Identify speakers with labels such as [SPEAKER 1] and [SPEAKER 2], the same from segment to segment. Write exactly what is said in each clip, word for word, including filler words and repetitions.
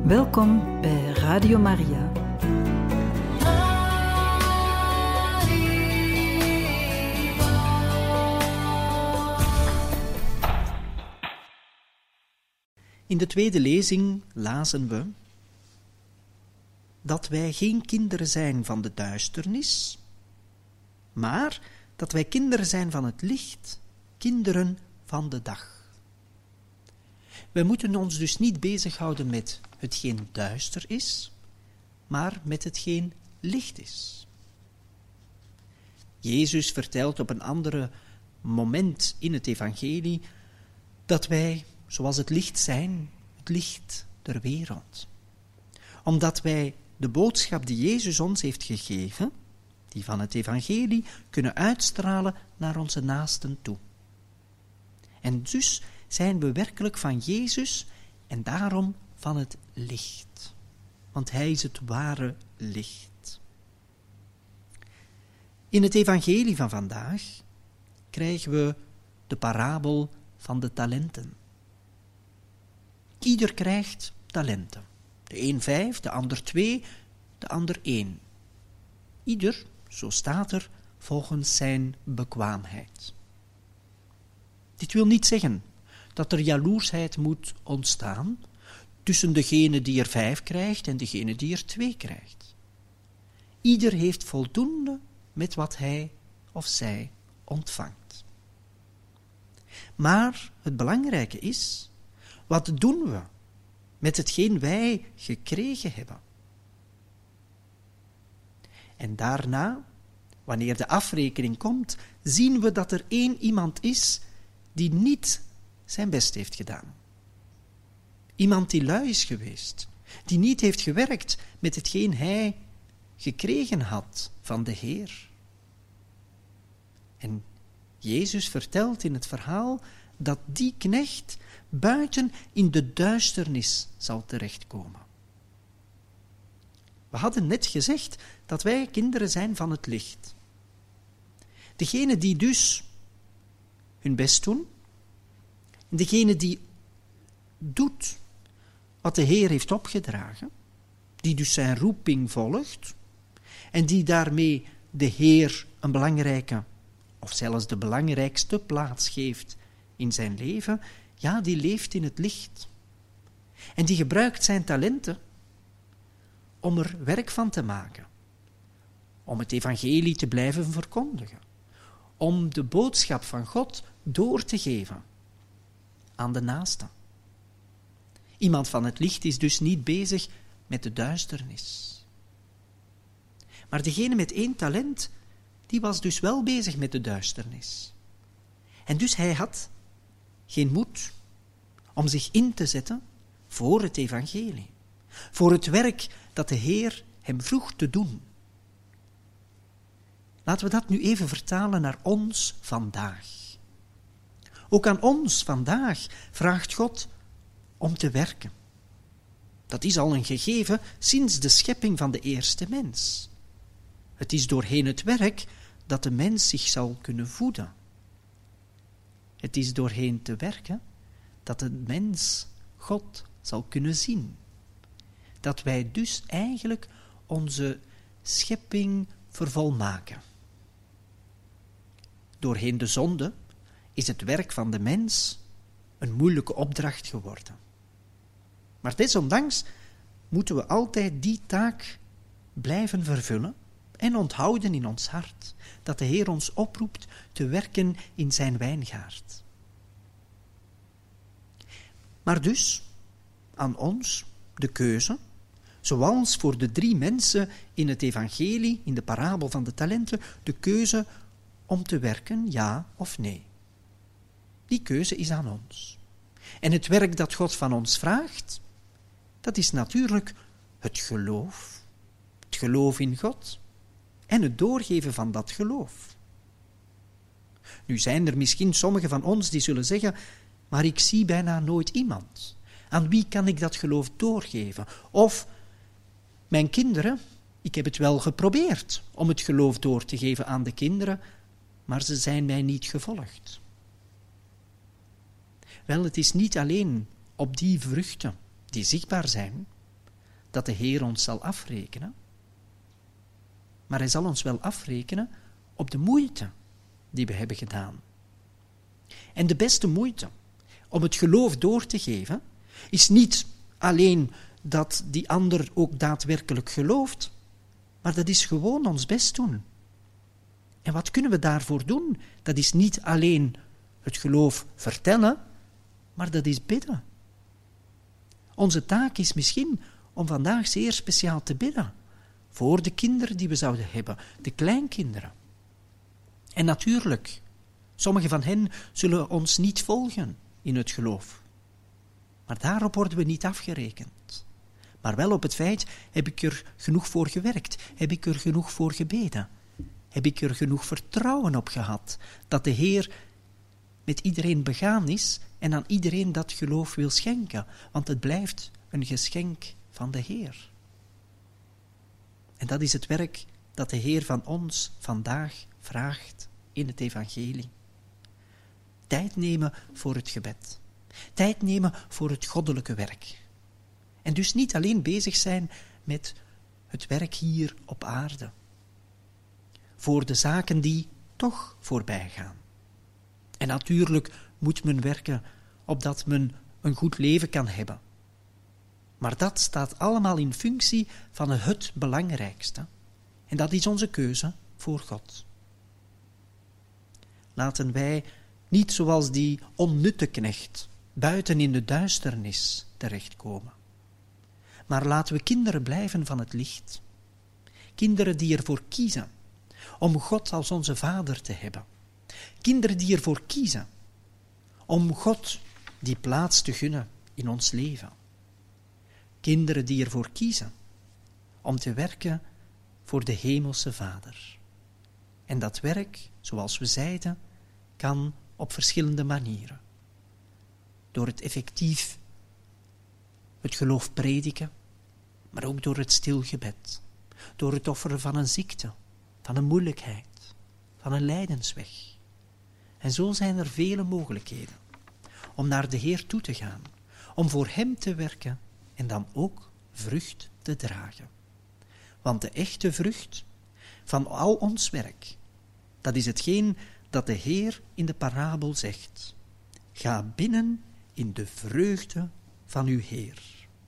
[SPEAKER 1] Welkom bij Radio Maria.
[SPEAKER 2] In de tweede lezing lazen we dat wij geen kinderen zijn van de duisternis, maar dat wij kinderen zijn van het licht, kinderen van de dag. Wij moeten ons dus niet bezighouden met hetgeen duister is, maar met hetgeen licht is. Jezus vertelt op een ander moment in het evangelie dat wij, zoals het licht zijn, het licht der wereld. Omdat wij de boodschap die Jezus ons heeft gegeven, die van het evangelie, kunnen uitstralen naar onze naasten toe. En dus zijn we werkelijk van Jezus en daarom van het licht. Want Hij is het ware licht. In het evangelie van vandaag krijgen we de parabel van de talenten. Ieder krijgt talenten. De een vijf, de ander twee, de ander één. Ieder, zo staat er, volgens zijn bekwaamheid. Dit wil niet zeggen dat er jaloersheid moet ontstaan tussen degene die er vijf krijgt en degene die er twee krijgt. Ieder heeft voldoende met wat hij of zij ontvangt. Maar het belangrijke is, wat doen we met hetgeen wij gekregen hebben? En daarna, wanneer de afrekening komt, zien we dat er één iemand is die niet zijn best heeft gedaan. Iemand die lui is geweest, die niet heeft gewerkt met hetgeen hij gekregen had van de Heer. En Jezus vertelt in het verhaal dat die knecht buiten in de duisternis zal terechtkomen. We hadden net gezegd dat wij kinderen zijn van het licht. Degene die dus hun best doen, en degene die doet wat de Heer heeft opgedragen, die dus zijn roeping volgt, en die daarmee de Heer een belangrijke, of zelfs de belangrijkste plaats geeft in zijn leven, ja, die leeft in het licht. En die gebruikt zijn talenten om er werk van te maken, om het evangelie te blijven verkondigen, om de boodschap van God door te geven aan de naasten. Iemand van het licht is dus niet bezig met de duisternis. Maar degene met één talent, die was dus wel bezig met de duisternis. En dus hij had geen moed om zich in te zetten voor het evangelie, voor het werk dat de Heer hem vroeg te doen. Laten we dat nu even vertalen naar ons vandaag. Ook aan ons vandaag vraagt God om te werken. Dat is al een gegeven sinds de schepping van de eerste mens. Het is doorheen het werk dat de mens zich zal kunnen voeden. Het is doorheen te werken dat de mens God zal kunnen zien. Dat wij dus eigenlijk onze schepping vervolmaken. Doorheen de zonde is het werk van de mens een moeilijke opdracht geworden. Maar desondanks moeten we altijd die taak blijven vervullen en onthouden in ons hart, dat de Heer ons oproept te werken in zijn wijngaard. Maar dus, aan ons de keuze, zoals voor de drie mensen in het evangelie, in de parabel van de talenten, de keuze om te werken, ja of nee. Die keuze is aan ons. En het werk dat God van ons vraagt, dat is natuurlijk het geloof. Het geloof in God en het doorgeven van dat geloof. Nu zijn er misschien sommigen van ons die zullen zeggen, maar ik zie bijna nooit iemand. Aan wie kan ik dat geloof doorgeven? Of, mijn kinderen, ik heb het wel geprobeerd om het geloof door te geven aan de kinderen, maar ze zijn mij niet gevolgd. Wel, het is niet alleen op die vruchten die zichtbaar zijn, dat de Heer ons zal afrekenen. Maar hij zal ons wel afrekenen op de moeite die we hebben gedaan. En de beste moeite om het geloof door te geven, is niet alleen dat die ander ook daadwerkelijk gelooft, maar dat is gewoon ons best doen. En wat kunnen we daarvoor doen? Dat is niet alleen het geloof vertellen, maar dat is bidden. Onze taak is misschien om vandaag zeer speciaal te bidden voor de kinderen die we zouden hebben, de kleinkinderen. En natuurlijk, sommige van hen zullen ons niet volgen in het geloof. Maar daarop worden we niet afgerekend. Maar wel op het feit, heb ik er genoeg voor gewerkt? Heb ik er genoeg voor gebeden? Heb ik er genoeg vertrouwen op gehad dat de Heer met iedereen begaan is en aan iedereen dat geloof wil schenken? Want het blijft een geschenk van de Heer. En dat is het werk dat de Heer van ons vandaag vraagt in het evangelie. Tijd nemen voor het gebed. Tijd nemen voor het goddelijke werk. En dus niet alleen bezig zijn met het werk hier op aarde. Voor de zaken die toch voorbij gaan. En natuurlijk moet men werken opdat men een goed leven kan hebben. Maar dat staat allemaal in functie van het belangrijkste. En dat is onze keuze voor God. Laten wij niet zoals die onnutte knecht buiten in de duisternis terechtkomen. Maar laten we kinderen blijven van het licht. Kinderen die ervoor kiezen om God als onze Vader te hebben. Kinderen die ervoor kiezen om God die plaats te gunnen in ons leven. Kinderen die ervoor kiezen om te werken voor de Hemelse Vader. En dat werk, zoals we zeiden, kan op verschillende manieren. Door het effectief het geloof prediken, maar ook door het stilgebed. Door het offeren van een ziekte, van een moeilijkheid, van een lijdensweg. En zo zijn er vele mogelijkheden om naar de Heer toe te gaan, om voor Hem te werken en dan ook vrucht te dragen. Want de echte vrucht van al ons werk, dat is hetgeen dat de Heer in de parabel zegt. Ga binnen in de vreugde van uw Heer.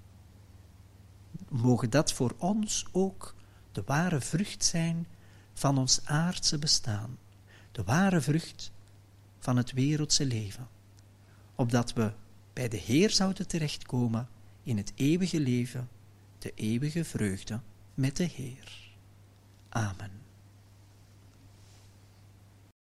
[SPEAKER 2] Mogen dat voor ons ook de ware vrucht zijn van ons aardse bestaan. De ware vrucht van het wereldse leven. Opdat we bij de Heer zouden terechtkomen in het eeuwige leven, de eeuwige vreugde met de Heer. Amen.